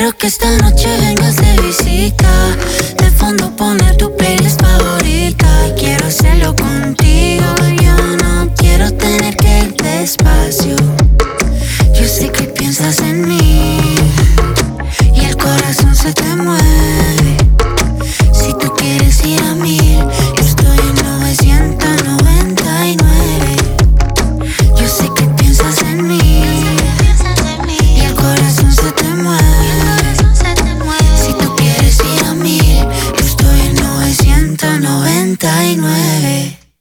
Quiero que esta noche vengas de visita. De fondo poner tu playlist favorita. Y quiero hacerlo contigo. Yo no quiero tener que ir despacio.